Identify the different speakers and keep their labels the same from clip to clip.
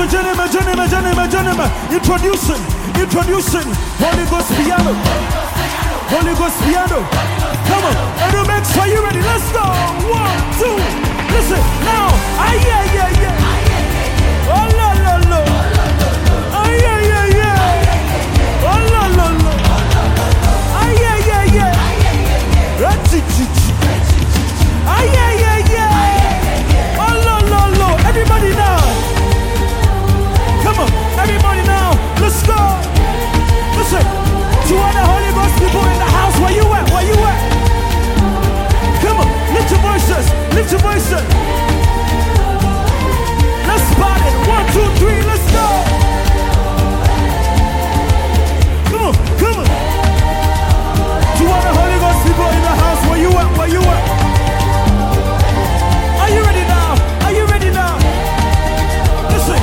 Speaker 1: gentlemen, introducing Holy Ghost piano. Holy Ghost piano. Come on, everybody, are you ready? Let's go. 1, 2. Listen now. Yeah. Oh la la la. Yeah. Oh la la la. Yeah. Yeah. Oh la. Everybody now. Come on, everybody now. Let's go. Listen, to all the Holy Ghost people in the house, where you at? Come on, lift your voices. Let's spot it. 1, 2, 3, let's go. Come on. To all the Holy Ghost people in the house, where you at? Are you ready now? Listen.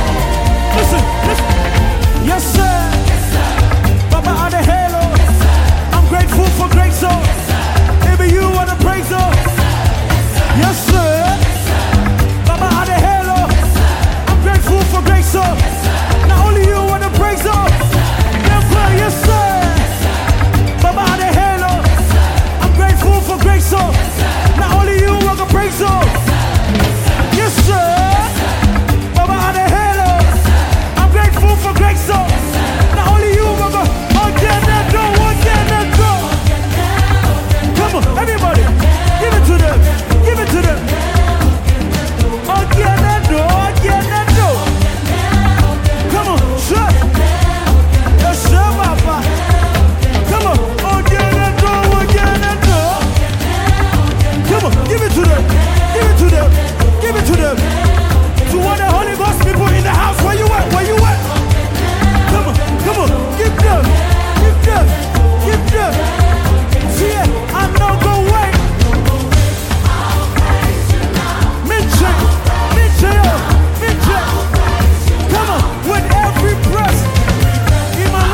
Speaker 1: Yes, sir. Baba on the halo. I'm grateful for great souls. Maybe you want to praise them. Yes, sir. Baba on the halo. I'm grateful for great souls. Not only you want to praise them. Yes, sir. Baba on the halo. I'm grateful for great souls. Not only you want to praise them. Yes, sir. Baba on the halo. I'm grateful for great souls. Not only you, Baba. Again and go. Come on, everybody. Give it to them. Again and go. Come on, sure. Yes, sir, Baba. Come on, again and go. Come on, give it to them. To all the Holy Ghost people in the house, where you at? Come on, give them. See it, I know go away. Mention. Come on, with every breath. In my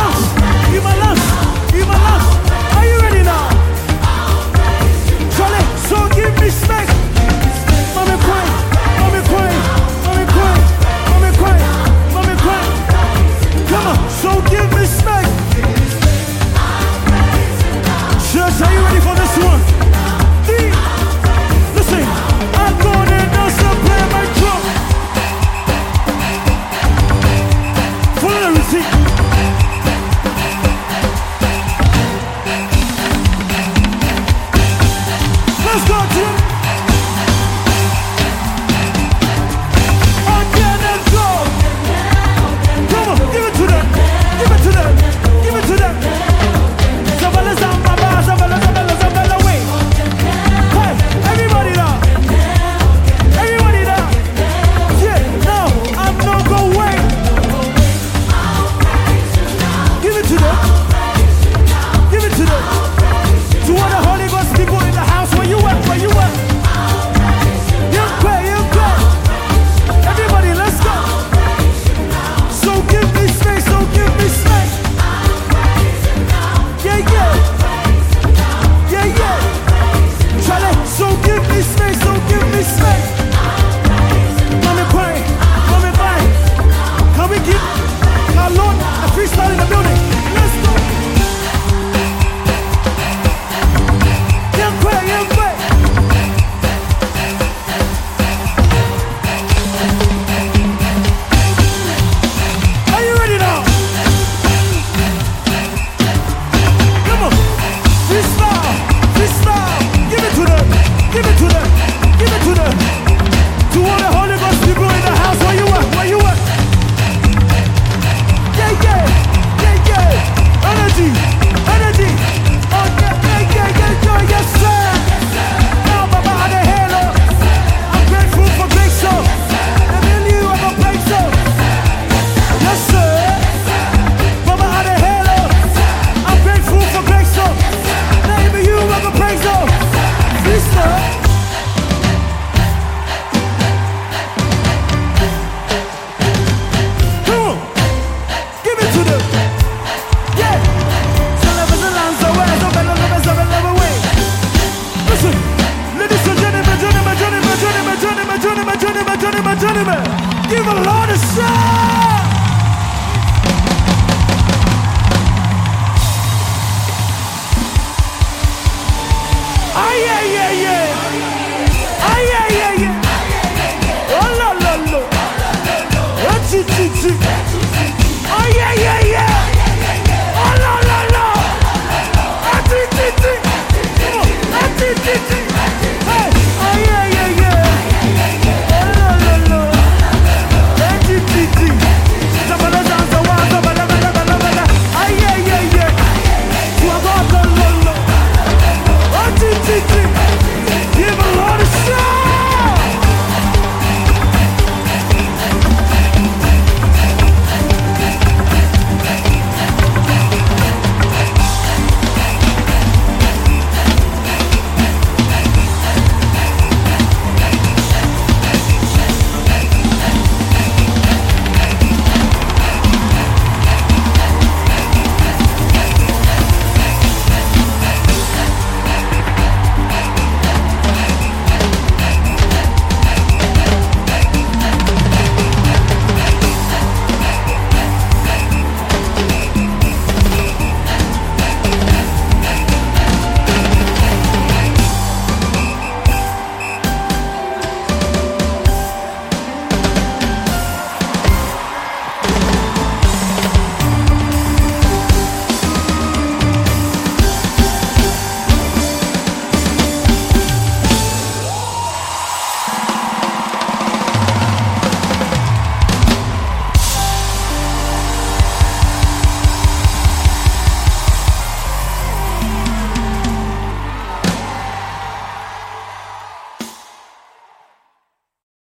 Speaker 1: lungs. Are you ready now? Charlie, so give me space. Mommy queen. Come on, so give me space. Church, are you ready for this one? Listen, I'm gonna dance and play my drum. Follow the receipt. Let's go, Jim. Again and go. Come on, give it to them. Zabala, wait. Hey, everybody now. Yeah, now, I'm not gonna wait. Give it to them. To all the Holy Ghost people in the house, where you at? You pray. Everybody, let's go. So give me space. Yeah. Charlie, so give me space. Mommy pray. Can we keep our Lord a freestyle in the building? Let's go. Yeah, pray. Are you ready now? Come on. Freestyle. Give it to them. To all the Holy Ghost people in the house, where you at? Yeah. Energy. Oh, yeah. Yes, sir. Now, Baba, on the halo. I'm grateful for great souls. And then you have a great soul. Yes, sir. Baba, on the halo. I'm grateful for great souls. Maybe you have a praise soul. Freestyle. gentlemen, give the Lord a shout!